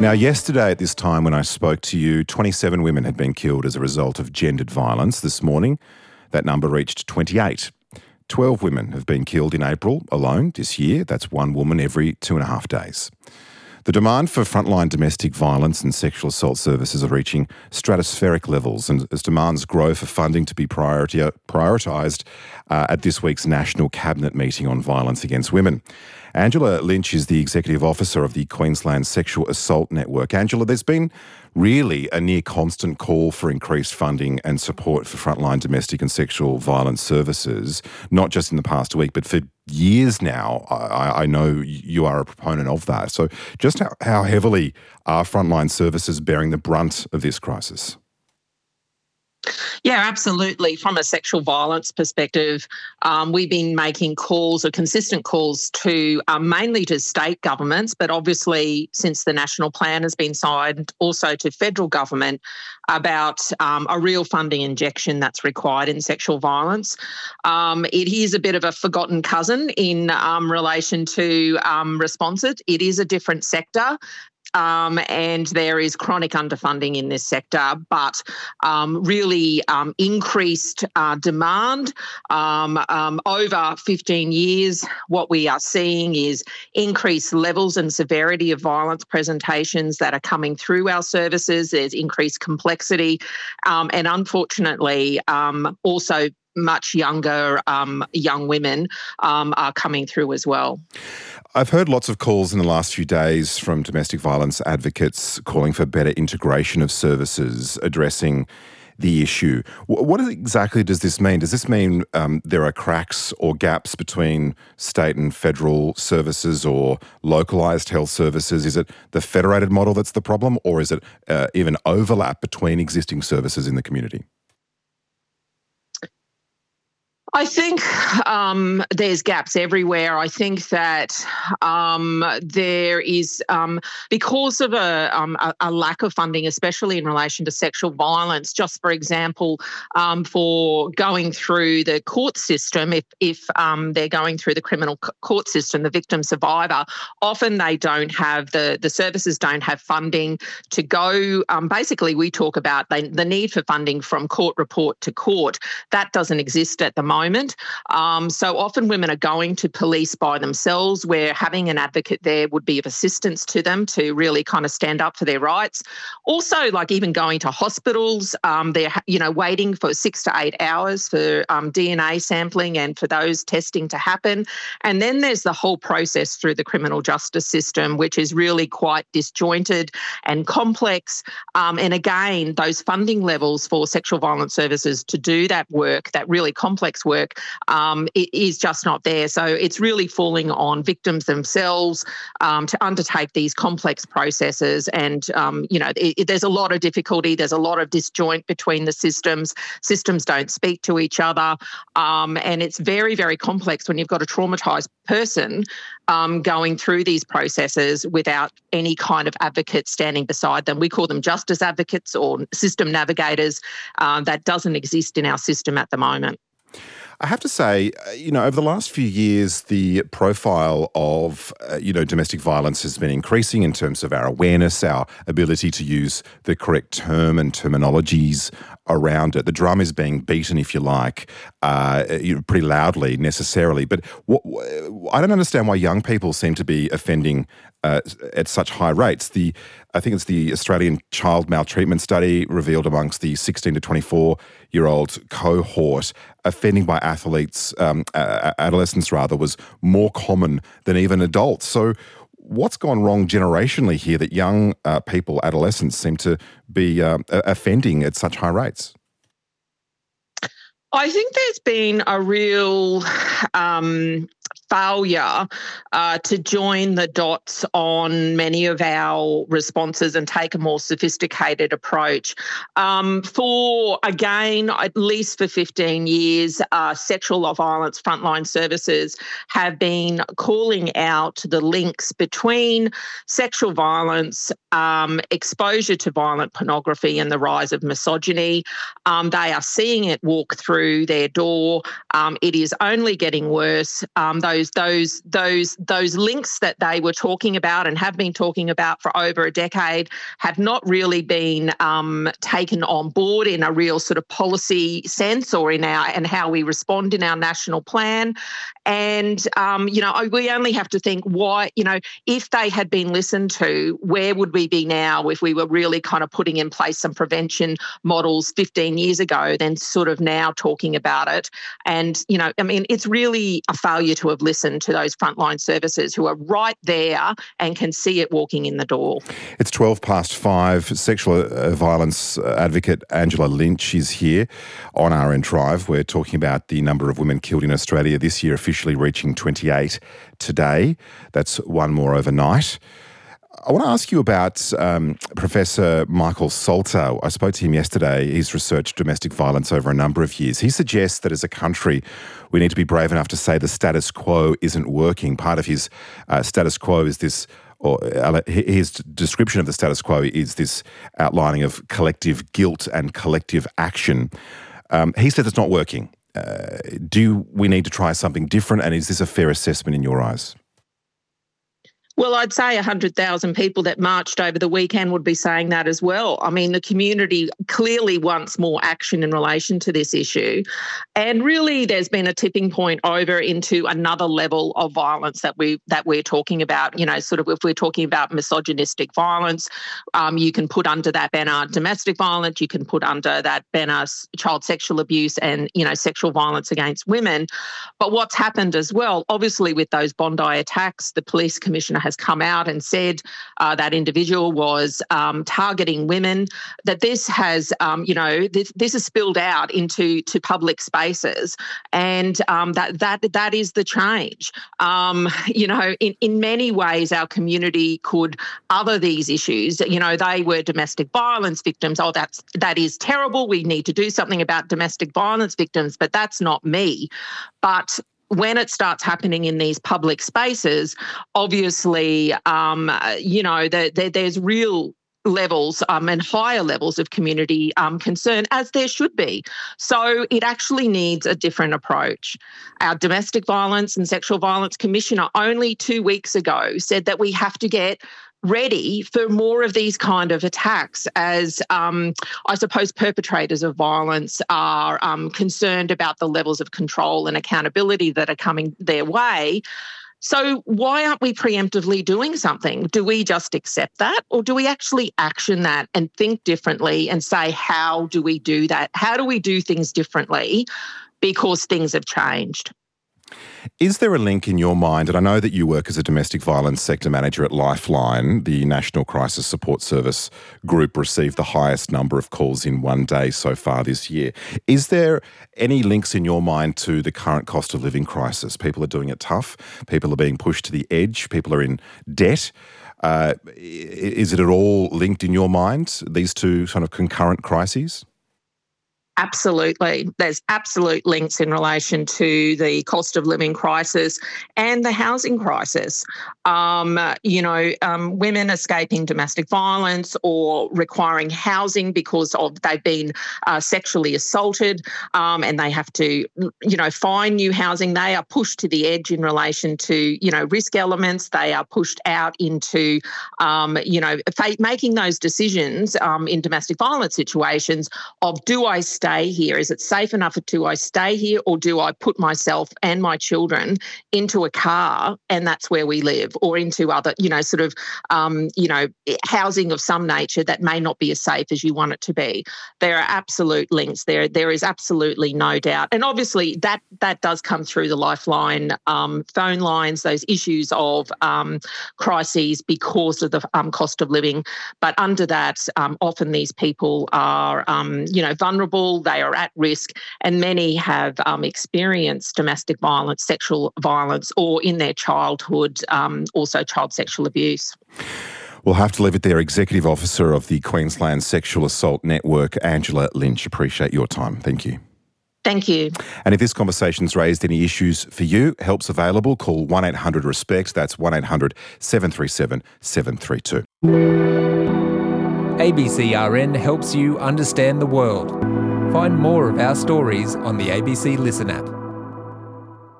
Now, yesterday at this time when I spoke to you, 27 women had been killed as a result of gendered violence. This morning, that number reached 28. 12 women have been killed in April alone this year. That's one woman every 2.5 days. The demand for frontline domestic violence and sexual assault services are reaching stratospheric levels, and as demands grow for funding to be prioritised at this week's National Cabinet meeting on violence against women. Angela Lynch is the Executive Officer of the Queensland Sexual Assault Network. Angela, there's been really a near constant call for increased funding and support for frontline domestic and sexual violence services, not just in the past week, but for years now. I know you are a proponent of that. So just how heavily are frontline services bearing the brunt of this crisis? Yeah, absolutely. From a sexual violence perspective, we've been making calls or consistent calls to mainly to state governments, but obviously since the national plan has been signed, also to federal government about a real funding injection that's required in sexual violence. It is a bit of a forgotten cousin in relation to responses. It is a different sector. And there is chronic underfunding in this sector, but really increased demand over 15 years. What we are seeing is increased levels and severity of violence presentations that are coming through our services. There's increased complexity, and unfortunately, also much younger young women are coming through as well. I've heard lots of calls in the last few days from domestic violence advocates calling for better integration of services addressing the issue. What exactly does this mean? Does this mean there are cracks or gaps between state and federal services or localised health services? Is it the federated model that's the problem, or is it even overlap between existing services in the community? I think there's gaps everywhere. I think that there is, because of a lack of funding, especially in relation to sexual violence, just for example, for going through the court system, if they're going through the criminal court system, the victim survivor, often they don't have, the services don't have funding to go. Basically, we talk about the need for funding from court report to court. That doesn't exist at the moment. So often women are going to police by themselves, where having an advocate there would be of assistance to them to really kind of stand up for their rights. Also, like even going to hospitals, they're waiting for 6 to 8 hours for DNA sampling and for those testing to happen. And then there's the whole process through the criminal justice system, which is really quite disjointed and complex. And again, those funding levels for sexual violence services to do that work, that really complex work, it is just not there. So it's really falling on victims themselves to undertake these complex processes. And, there's a lot of difficulty. There's a lot of disjoint between the systems. Systems don't speak to each other. And it's very, very complex when you've got a traumatised person going through these processes without any kind of advocate standing beside them. We call them justice advocates or system navigators. That doesn't exist in our system at the moment. I have to say, over the last few years, the profile of, domestic violence has been increasing in terms of our awareness, our ability to use the correct term and terminologies around it. The drum is being beaten, if you like, pretty loudly necessarily. But I don't understand why young people seem to be offending at such high rates. I think it's the Australian Child Maltreatment Study revealed amongst the 16 to 24-year-old cohort, offending by adolescents was more common than even adults. So what's gone wrong generationally here that young people, adolescents, seem to be offending at such high rates? I think there's been a real failure to join the dots on many of our responses and take a more sophisticated approach. At least for 15 years, sexual violence frontline services have been calling out the links between sexual violence, exposure to violent pornography and the rise of misogyny. They are seeing it walk through their door. It is only getting worse. Those those links that they were talking about and have been talking about for over a decade have not really been taken on board in a real sort of policy sense or in how we respond in our national plan. And, we only have to think if they had been listened to, where would we be now if we were really kind of putting in place some prevention models 15 years ago, then sort of now talking about it. And, it's really a failure to have listened to those frontline services who are right there and can see it walking in the door. It's 5:12. Sexual violence advocate Angela Lynch is here on RN Drive. We're talking about the number of women killed in Australia this year, officially reaching 28 today. That's one more overnight. I want to ask you about Professor Michael Salter. I spoke to him yesterday. He's researched domestic violence over a number of years. He suggests that as a country, we need to be brave enough to say the status quo isn't working. Part of his status quo is this, or his description of the status quo is this outlining of collective guilt and collective action. He said it's not working. Do we need to try something different? And is this a fair assessment in your eyes? Well, I'd say 100,000 people that marched over the weekend would be saying that as well. I mean, the community clearly wants more action in relation to this issue. And really, there's been a tipping point over into another level of violence that we're talking about. Sort of if we're talking about misogynistic violence, you can put under that banner domestic violence, you can put under that banner child sexual abuse and, sexual violence against women. But what's happened as well, obviously with those Bondi attacks, the police commissioner has come out and said that individual was targeting women, that this has, this has spilled out into public spaces, and that is the change. In many ways, our community could other these issues. They were domestic violence victims. Oh, that is terrible. We need to do something about domestic violence victims, but that's not me. But when it starts happening in these public spaces, obviously, there's real levels and higher levels of community concern, as there should be. So it actually needs a different approach. Our Domestic Violence and Sexual Violence Commissioner only 2 weeks ago said that we have to get ready for more of these kind of attacks as, I suppose, perpetrators of violence are concerned about the levels of control and accountability that are coming their way. So why aren't we preemptively doing something? Do we just accept that, or do we actually action that and think differently and say, how do we do that? How do we do things differently because things have changed? Is there a link in your mind, and I know that you work as a domestic violence sector manager at Lifeline, the National Crisis Support Service group received the highest number of calls in one day so far this year. Is there any links in your mind to the current cost of living crisis? People are doing it tough. People are being pushed to the edge. People are in debt. Is it at all linked in your mind, these two kind of concurrent crises? Absolutely. There's absolute links in relation to the cost of living crisis and the housing crisis. Women escaping domestic violence or requiring housing because they've been sexually assaulted and they have to, find new housing. They are pushed to the edge in relation to, risk elements. They are pushed out into, making those decisions in domestic violence situations of, do I stay here? Is it safe enough do I stay here, or do I put myself and my children into a car and that's where we live, or into other, housing of some nature that may not be as safe as you want it to be? There are absolute links there. There is absolutely no doubt. And obviously that does come through the Lifeline phone lines, those issues of crises because of the cost of living. But under that, often these people are, vulnerable. They are at risk, and many have experienced domestic violence, sexual violence, or in their childhood, also child sexual abuse. We'll have to leave it there. Executive Officer of the Queensland Sexual Assault Network, Angela Lynch. Appreciate your time. Thank you. Thank you. And if this conversation's raised any issues for you, help's available. Call 1-800-RESPECT. That's 1-800-737-732. ABCRN helps you understand the world. Find more of our stories on the ABC Listen app.